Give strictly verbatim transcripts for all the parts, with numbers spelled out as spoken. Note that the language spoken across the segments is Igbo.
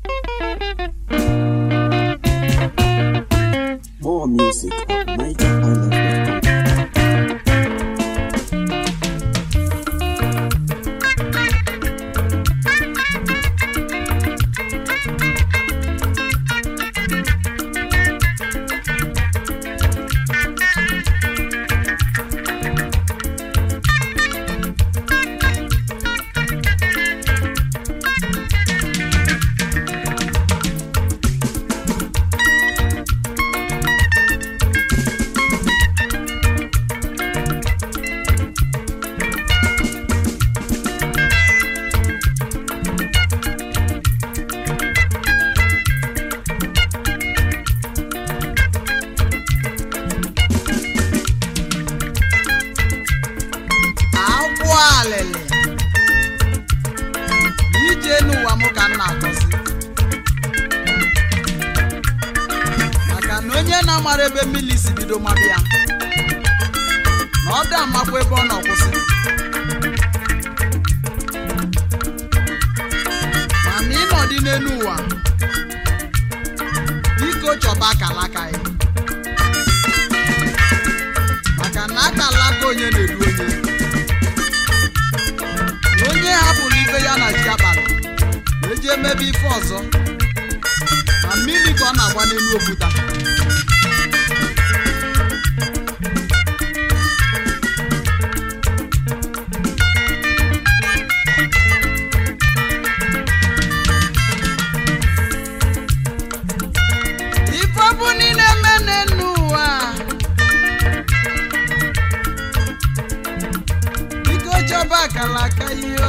More music at niger island dot com. Ebe milisi bido mabịa na ọ da makwa ebe ọ nọkwụsị mana ịnọdị n'elu ụwa biko chọba akalaka ya maka na akalaka onye na-edu onye na onye hapụrụ ibe ya na ji abalị eji emebe ife ọzọ na mmiri ka ọ na-agba n'elu okwuta Kalaka yo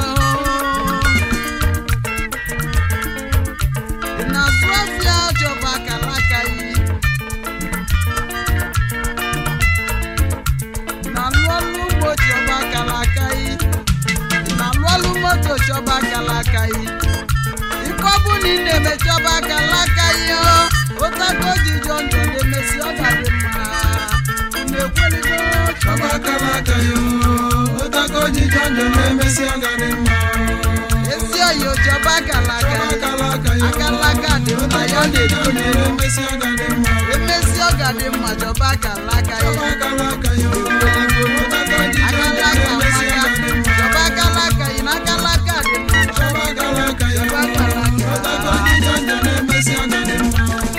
na swafia joba kalaka yi na lolu mo joba kalaka yi na lolu moto joba kalaka yi ipobu ni ne me joba kalaka yo otako jijo ndo de mesi oga de ma ne kweli go joba kalaka yo otako jijo ndo de mesi oga de ma esi ayo joba kalaka akalaka de ma yo de do ne mesi oga de ma mesi oga de ma joba kalaka yo kalaka yo otako jijo ndo de mesi oga de ma joba kalaka ina kalaka de ma joba kalaka yo otako jijo ndo de mesi oga de ma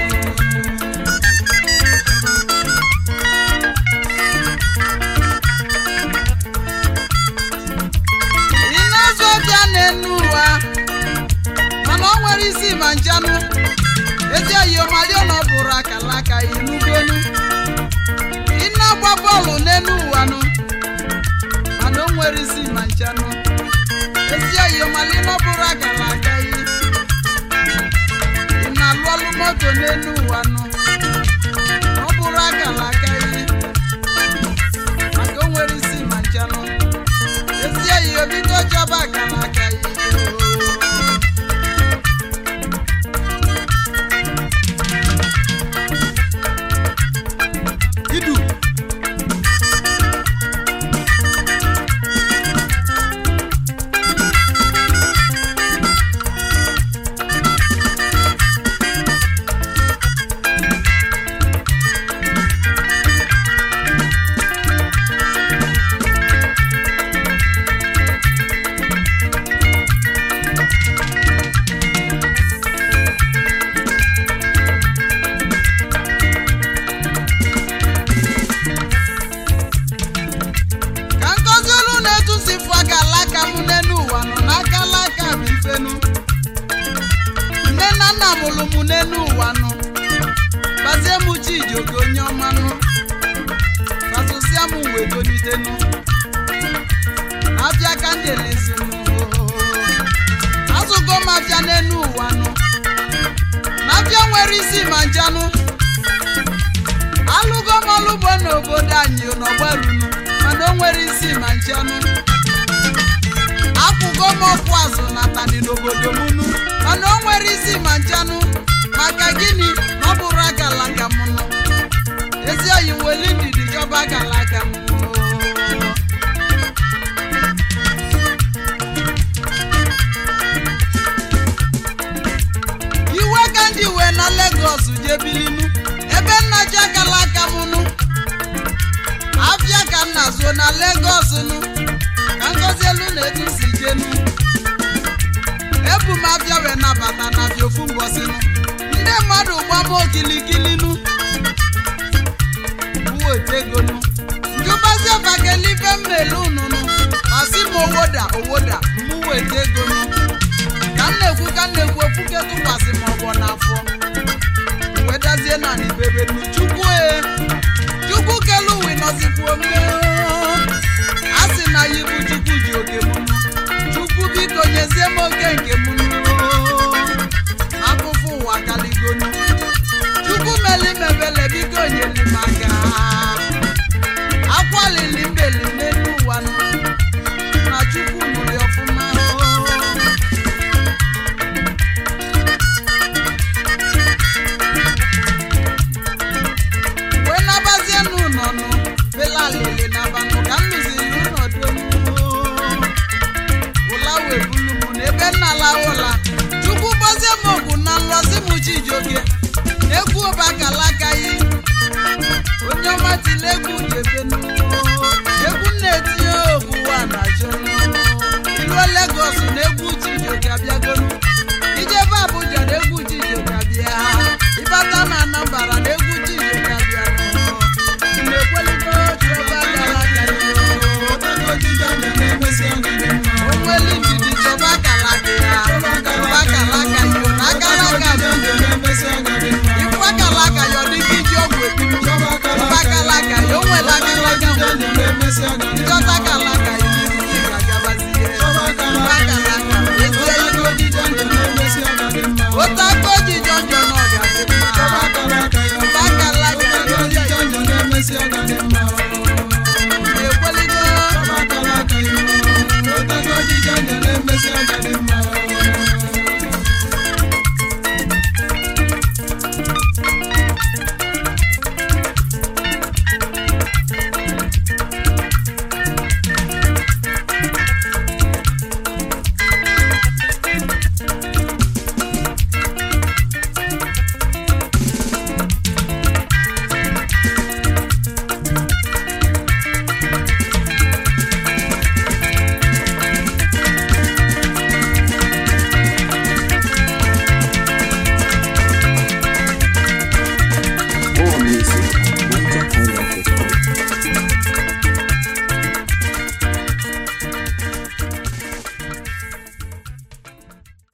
isi manjanu ezi ayo mali ono buru akalaka inugonu ina gba bọọlụ n'elu wanu mana o nwere isi manjanu ezi ayo mali no buru akalaka yi ina lolu moto n'elu wanu o buru akalaka yi mana o nwere isi manjanu ezi ayo biko joba akalaka yi munenu wanu bazie muchi jogo nyomanu kasusiamu wedo nidenu afia kandelezinu azugo mafia nenu wanu mafia nwere isi manjanu alugo malubo n'obodo anyị n'ogbarunu mana o nwere isi manjanu akwụgo m ọkụ azụ na tani n'obodo munu mana o nwere isi manjanu maka gini ọ bụrụ agalaka m nọ ezi oyi weli ndidi jọba agalaka m je bilinu ebe nna ji akala aka m nụ afịa ka m na-azụ na Lagos nụ ka ngozi elu na etu si jenu ebu m afịa wee nabata na afịa ofu mbọsị nụ ndị mmadụ gbam okilikili nụ uwe ego nụ njụbazi ọbakelife mmelu nụnụ masị m owoda owoda mụ weta ego nụ ka m na-ekwu ka m na-ekwu ofuke tụkwasị m ọgbọ n'afọ wedazie na n'ibebe nụ chukwu e chukwu kelu uwe nọzikwu ome a sị na ya ibu chukwu ji oke m nụ chukwu biko nyezie m oke nke m nụ afụfụ ụwa kaligonu chukwu meli mebele biko nyeli m aka akwalili mbeli n'elu ụwa nụ na chukwu nụrụ ọfụma wee nabazie n'ụlọ nụ bela lele nabanụ ka m lụziri ụnọdụ ụla wee bulu m n'ebe nna la ụla chukwu gbazie m okwu na nlọzi m Chijioke egwu ọbakalakaghị onye ọma tili egwu jebenu egwu na-etinye okwu wa na jọnụ iruo Lagos na egwu Chijioke